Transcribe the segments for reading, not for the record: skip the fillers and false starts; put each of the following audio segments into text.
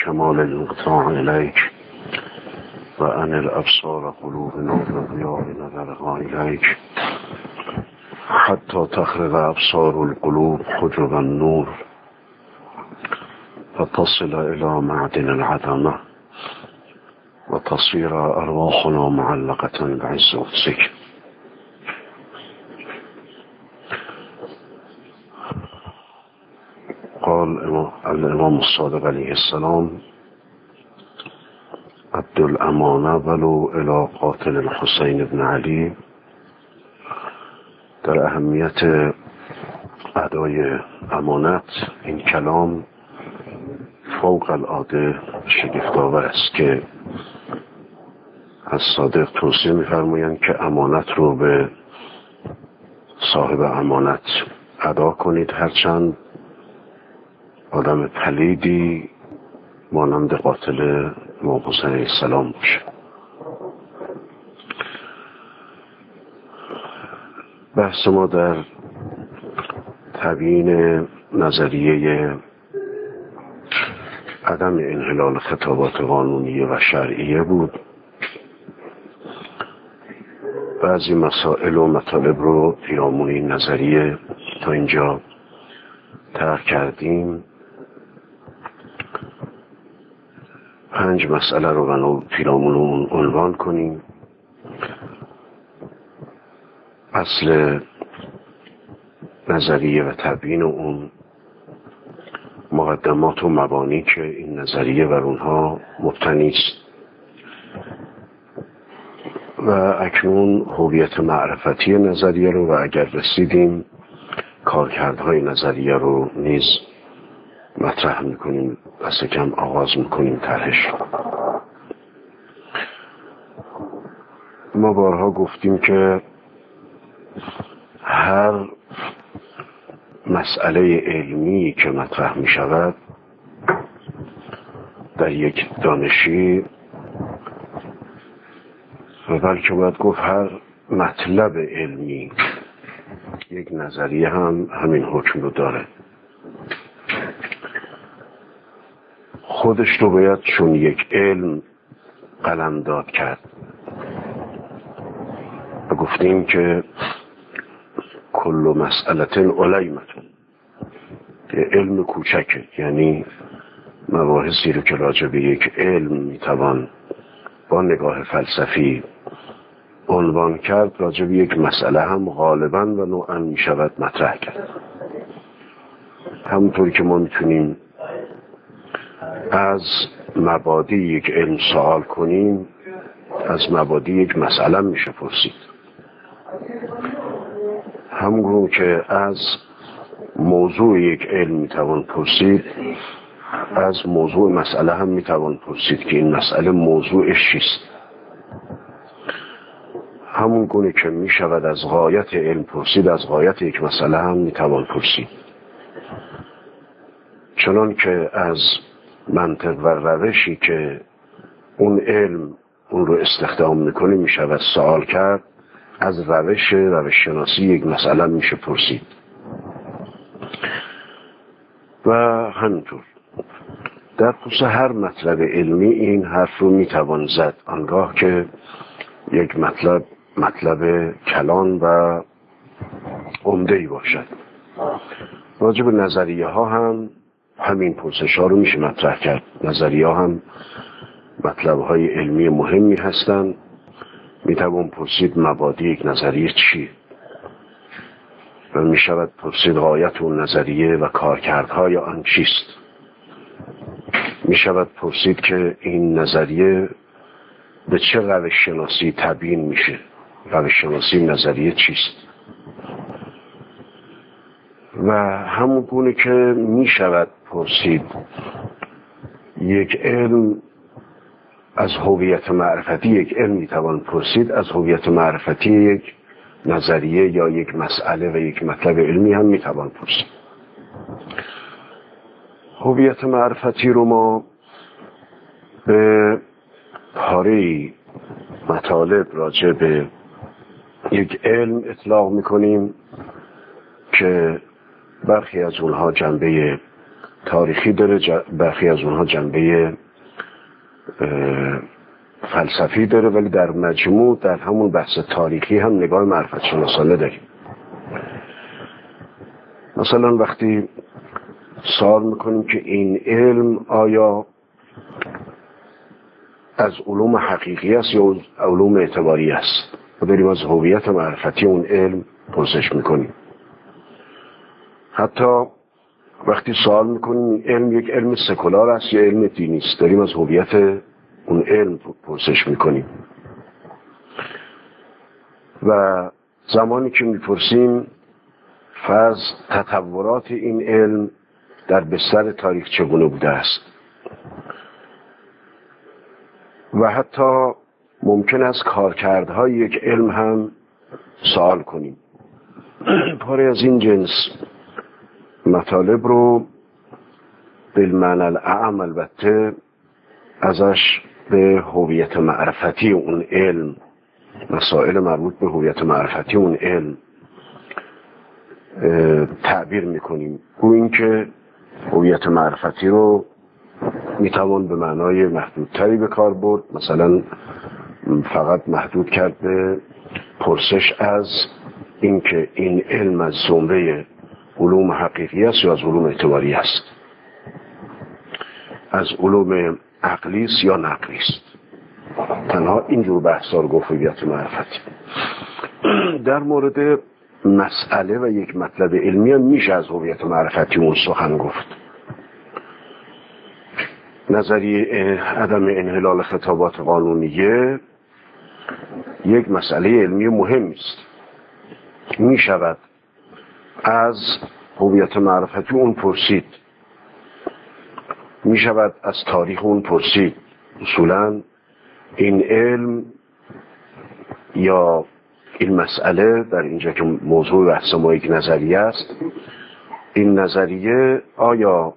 كمال الانقطاع إليك وأن الأبصار قلوبنا وضياء نظرها إليك حتى تخرج أبصار القلوب حجب النور فتصل إلى معدن العدمة وتصير أرواحنا معلقة بعز قدسك. قال الإمام الصادق عليه السلام: أدوا الأمانة ولو إلى قاتل الحسين بن علي. در اهمیت ادای امانت این کلام فوق العاده شگفت‌آور است که از صادق توصیه می‌فرمایند که امانت رو به صاحب امانت ادا کنید، هرچند آدم پلیدی مانند قاتل امام حسین علیه السلام باشه. بحث ما در تبیین نظریه عدم انحلال خطابات قانونی و شرعیه بود. بعضی مسائل و مطالب رو پیرامون این نظریه تا اینجا طرح کردیم. 5 مسئله رو پیرامون اون عنوان کنیم. اصل نظریه و تبیین اون، مقدمات و مبانی که این نظریه بر اونها مبتنی است و اکنون هویت معرفتی نظریه رو و اگر رسیدیم کارکردهای نظریه رو نیز مطرح میکنیم، دست کم آغاز میکنیم طرحش. ما بارها گفتیم که هر مسئله علمی که مطرح می شود در یک دانشی و بلکه باید گفت هر مطلب علمی، یک نظریه هم همین حکم رو داره. خودش رو باید چون یک علم قلمداد کرد و گفتیم که کل مسئلة علیمتون، یه علم کوچکه، یعنی مباحثی رو که راجع به یک علم میتوان با نگاه فلسفی عنوان کرد، راجع به یک مسئله هم غالبا و نوعا میشود مطرح کرد. همونطوری که ما میتونیم از مبادی یک علم سوال کنیم، از مبادی یک مسئله میشه پرسید. همونگونه که از موضوع یک علم میتوان پرسید، از موضوع مسئله هم میتوان پرسید که این مسئله موضوعش چیست. همونگونه که میشود از غایت علم پرسید، از غایت یک مسئله هم میتوان پرسید. چنان که از منطق و روشی که اون علم اون رو استخدام میکنه میشود سوال کرد، از روش شناسی یک مسئله میشه پرسید. و همینطور در خصوص هر مطلب علمی این حرف رو میتوان زد، آنگاه که یک مطلب کلان و عمده‌ای باشد. راجع به نظریه ها هم همین پرسش ها رو میشه مطرح کرد. نظریه ها هم مطلب های علمی مهمی هستند. میتوان پرسید مبادی یک نظریه چیه و میشود پرسید غایت اون نظریه و کارکردهای آن چیست. میشود پرسید که این نظریه به چه روش شناسی تبیین میشه، روش شناسی نظریه چیست. و همون گونه که میشود پرسید یک علم از هویت معرفتی یک علم میتوان پرسید، از هویت معرفتی یک نظریه یا یک مسئله و یک مطلب علمی هم میتوان پرسید. هویت معرفتی رو ما به پاره مطالب راجع به یک علم اطلاق میکنیم که برخی از اونها جنبه تاریخی داره، برخی از اونها جنبه فلسفی داره، ولی در مجموع در همون بحث تاریخی هم نگاه معرفت شناسانه داریم. مثلا وقتی سوال میکنیم که این علم آیا از علوم حقیقی است یا علوم اعتباری است، و داریم از هویت معرفتی اون علم پرسش میکنیم. حتی وقتی سوال میکنیم علم یک علم سکولار است یا علم دینی است، داریم از هویت اون علم پرسش میکنیم. و زمانی که میپرسیم فرض تطورات این علم در بستر تاریخ چگونه بوده است، و حتی ممکن است کارکردهای یک علم هم سوال کنیم. پاره از این جنس مطالب رو بالمعنی الاعم البته ازش به هویت معرفتی اون علم، مسائل مربوط به هویت معرفتی اون علم تعبیر میکنیم. گوییم که هویت معرفتی رو میتوان به معنای محدودتری به کار برد، مثلا فقط محدود کرد به پرسش از اینکه این علم از زمره علوم حقیقی است یا از علوم اعتباری است، از علوم عقلی است یا نقلی است. تنها اینجور بحثا رو گفت هویت معرفتی. در مورد مسئله و یک مطلب علمی هم میشه از هویت معرفتی اون سخن گفت. نظریه عدم انحلال خطابات قانونیه یک مسئله علمی مهم است. می شود از هویت معرفتی اون پرسید، می شود از تاریخ اون پرسید. اصولا این علم یا این مسئله در اینجا که موضوع بحث ما یک نظریه است، این نظریه آیا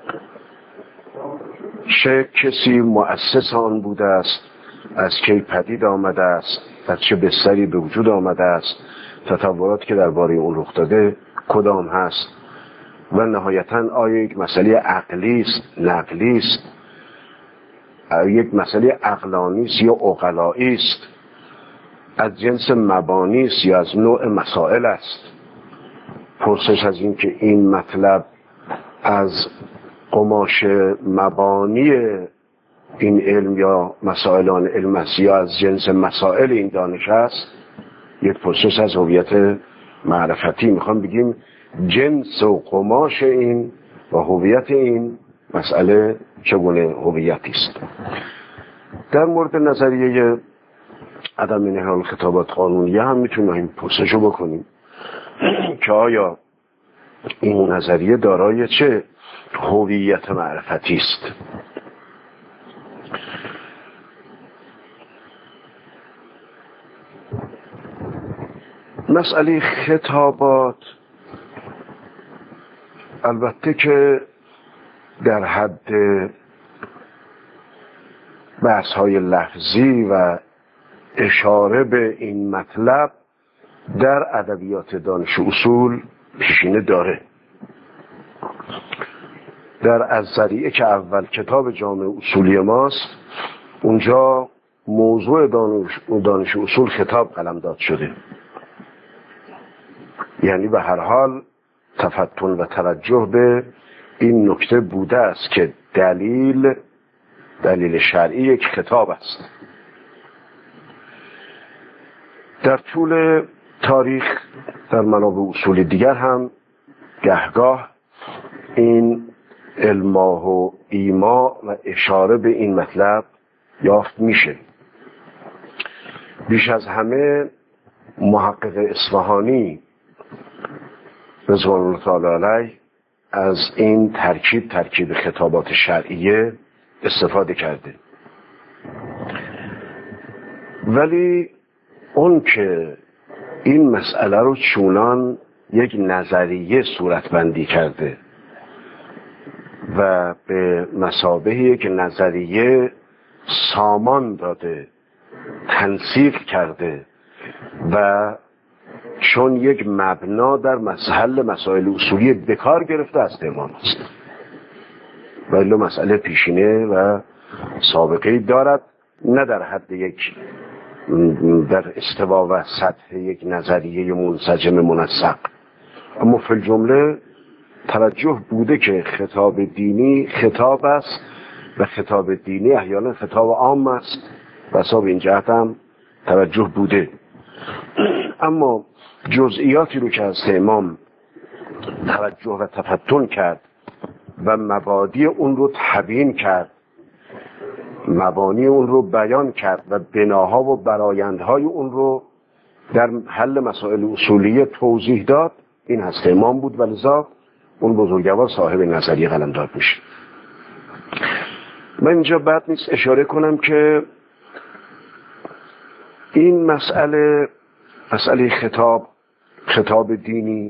چه کسی مؤسس آن بوده است، از کی پدید آمده است، از چه بستری به وجود آمده است، تطوراتی که درباره اون رخ داده کدام هست، و نهایتاً آیا یک مسئله عقلی است، نقلی است، یک مسئله عقلانی است یا عقلائی است، از جنس مبانی است یا از نوع مسائل است. پرسش از این که این مطلب از قماش مبانی این علم یا مسائلان علم است یا از جنس مسائل این دانش است، یک پرسش از هویت معرفتی. میخوام بگیم جنس و قماش این و هویت این مسئله چگونه هویتی است. در مورد نظریه عدم انحلال خطابات قانونیه هم میتونیم این پرسش رو بکنیم که آیا این نظریه دارای چه هویت معرفتی است. مسئله خطابات البته که در حد بحث‌های لفظی و اشاره به این مطلب در ادبیات دانش اصول پیشینه داره. در الذریعه که اول کتاب جامع اصولی ماست، اونجا موضوع دانش اصول خطاب قلمداد شده. یعنی به هر حال تفتن و توجه به این نکته بوده است که دلیل شرعی یک خطاب است. در طول تاریخ در منابع اصول دیگر هم گهگاه این الماح و ایما و اشاره به این مطلب یافت میشه. بیش از همه محقق اصفهانی رضوان الله تعالی علیه از این ترکیب خطابات شرعیه استفاده کرده. ولی اون که این مسئله رو چونان یک نظریه صورتبندی کرده و به مثابه یک نظریه سامان داده، تنسیق کرده و چون یک مبنا در محل مسائل اصولی بکار گرفته است امام است. ولی مسئله پیشینه و سابقه دارد، نه در حد یک در استوا و سطح یک نظریه منسجم منسق، اما فی الجمله توجه بوده که خطاب دینی خطاب است و خطاب دینی احیانا خطاب عام است و حساب این جهت هم توجه بوده. اما جزئیاتی رو که از امام توجه و تفتن کرد و مبادی اون رو تبیین کرد، مبانی اون رو بیان کرد و بناها و برآیندهای اون رو در حل مسائل اصولیه توضیح داد، این هست امام بود و لذا اون بزرگوار صاحب نظریه قلمداد میشه. من اینجا بد نیست اشاره کنم که این مسئله خطاب دینی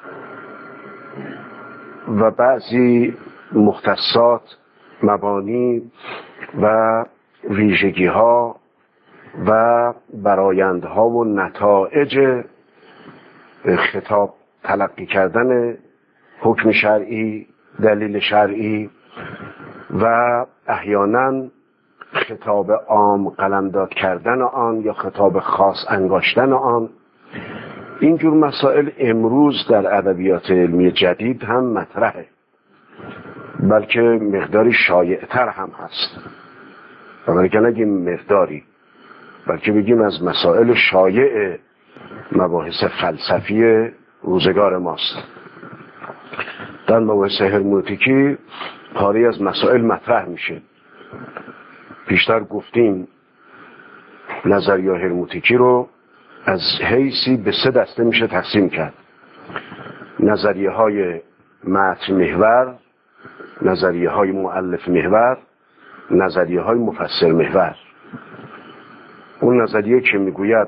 و بعضی مختصات، مبانی و ویژگی ها و برآیندها و نتایج خطاب تلقی کردن حکم شرعی، دلیل شرعی و احیانا خطاب عام قلمداد کردن آن یا خطاب خاص انگاشتن آن، اینجور مسائل امروز در ادبیات علمی جدید هم مطرحه، بلکه مقداری شایع‌تر هم هست. و بلکه نگیم مقداری، بلکه بگیم از مسائل شایع مباحث فلسفی روزگار ماست. در مباحث هرمنوتیکی پاری از مسائل مطرح میشه. پیشتر گفتیم نظریه هرمنوتیکی رو از حیثی به 3 دسته میشه تقسیم کرد: نظریه های متن محور، نظریه های مؤلف محور، نظریه های مفسر محور. اون نظریه که میگوید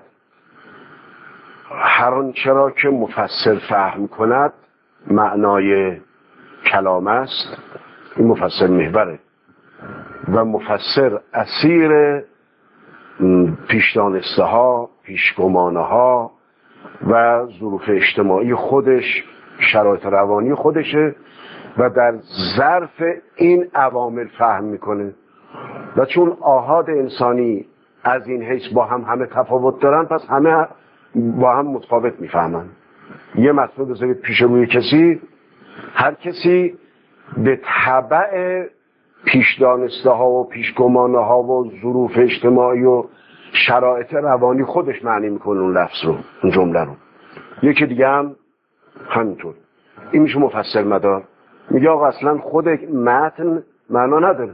هر آنچه را که مفسر فهم کند معنای کلام است، این مفسر محوره و مفسر اسیر پیشدانسته ها، پیشگمانه ها و ظروف اجتماعی خودش، شرایط روانی خودشه و در ظرف این عوامل فهم میکنه و چون آحاد انسانی از این حیث با هم همه تفاوت دارن، پس همه با هم متفاوت میفهمن. یه مطلب بذارید پیش روی کسی، هر کسی به تبع پیشدانسته ها و پیشگمانه ها و ظروف اجتماعی و شرایط روانی خودش معنی میکنه اون لفظ رو، اون جمله رو. یکی دیگه هم همینطور. این میشه مفسر مدار. میگه آقا اصلا خود متن معنا نداره،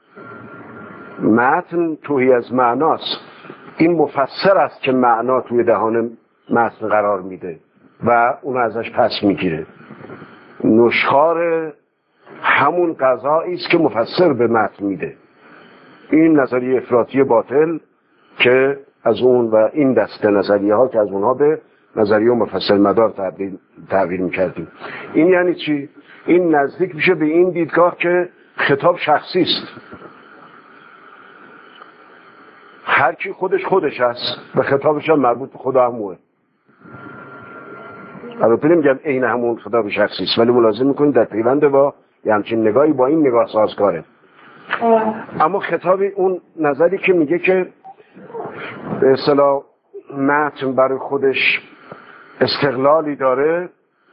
متن توهی از معناست، این مفسر است که معنا توی دهان متن قرار میده و اون ازش پس میگیره. نشخوار همون قضایی است که مفسر به متن میده. این نظریه افراطی باطل که از اون و این دسته نظریه ها که از اونها به نظریه مفسر مدار تعبیر میکردیم. این یعنی چی؟ این نزدیک میشه به این دیدگاه که خطاب شخصی است، هر کی خودش هست و خطابش هم مربوط به خدا همونه. البته نمیگم عین همون خطاب شخصی است، ولی ملاحظه میکنید در پیوند با یه همچین نگاهی با این نگاه سازگاره. اما خطاب اون نظری که میگه که به اصطلاح متن برای خودش استقلالی داره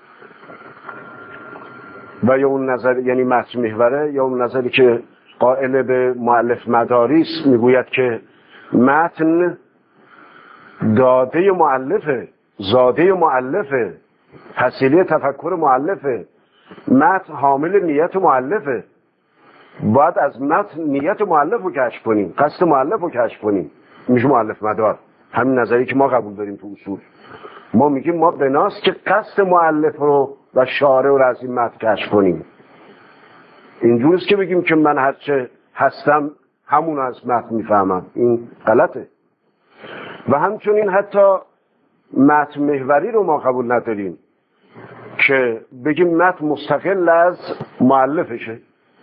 و یا اون نظر یعنی متن محوره، یا اون نظری که قائل به مؤلف مداری است میگوید که متن داده مؤلفه، زاده مؤلفه، حصیله تفکر مؤلفه، متن حامل نیت مؤلفه. باید از متن نیت مؤلف رو کشف کنیم، قصد مؤلف رو کشف کنیم، میشه مؤلف مدار. همین نظری که ما قبول داریم تو اصول. ما میگیم ما بناست که قصد مؤلف رو و شارع رو از این متن کشف کنیم. اینجوریست که بگیم که من هرچه هستم همون از متن میفهمم، این غلطه. و همچنین حتی متن محوری رو ما قبول نداریم که بگیم متن مستقل از مؤلفشه.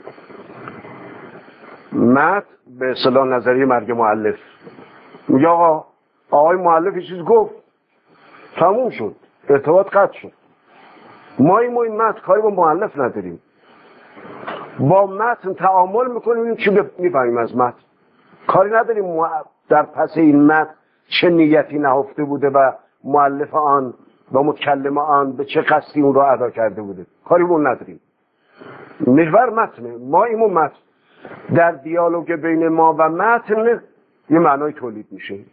متن به اصطلاح نظریه مرگ مؤلف میگه آقا آقای مؤلف چیز گفت، تموم شد، ارتباط قطع شد، ما این متن کاری با مؤلف نداریم. با متن تعامل میکنیم چی میفهمیم از متن. کاری نداریم در پس این متن چه نیتی نهفته بوده و مؤلف آن و متکلم آن به چه قصدی اون را ادا کرده بوده، کاری اون نداریم. محور متنه، ما این متن در دیالوگ بین ما و متن یه معنای تولید میشه.